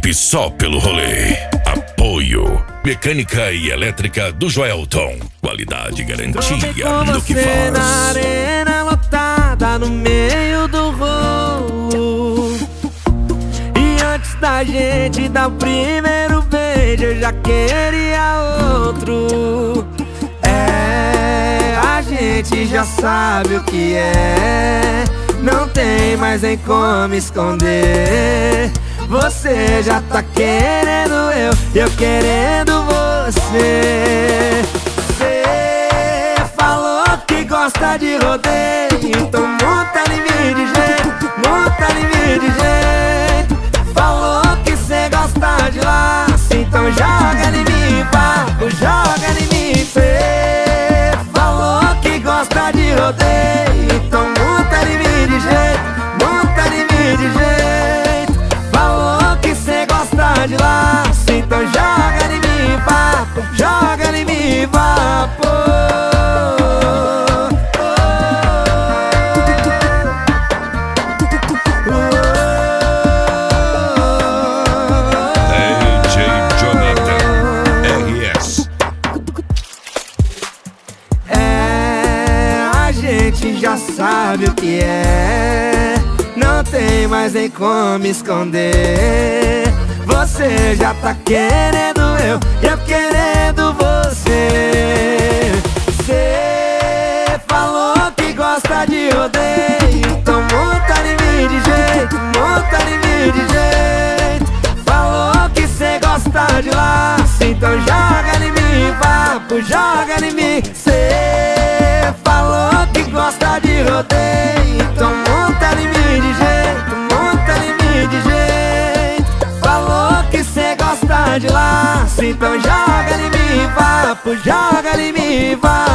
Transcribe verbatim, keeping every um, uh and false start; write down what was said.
equipe só pelo rolê. Apoio Mecânica e Elétrica do Joelton. Qualidade e garantia no que faz. Na arena lotada no meio do rolo, e antes da gente dar o primeiro beijo eu já queria outro. É, a gente já sabe o que é, não tem mais nem como esconder. Você já tá querendo eu, eu querendo você. Você falou que gosta de rodeio, então monta em mim de jeito, monta em mim de jeito. Falou que cê gosta de laço, então joga em mim, papo, joga em mim. Cê falou que gosta de rodeio, então monta em mim de jeito, monta em mim de jeito. Falou que cê gosta de laço, então joga em mim, papo, joga em mim, papo. D J Jonathan R S. É, a gente já sabe o que é, não tem mais nem como esconder. Você já tá querendo eu, eu querendo você. Você falou que gosta de rodeio, então monta em mim de jeito, monta em mim de jeito. Falou que cê gosta de laço, então joga em mim, papo, joga em mim. Cê falou que gosta de rodeio, então monta em mim de jeito, monta em mim de jeito. Falou que cê gosta de laço, então joga em mim, papo, joga em mim, papo.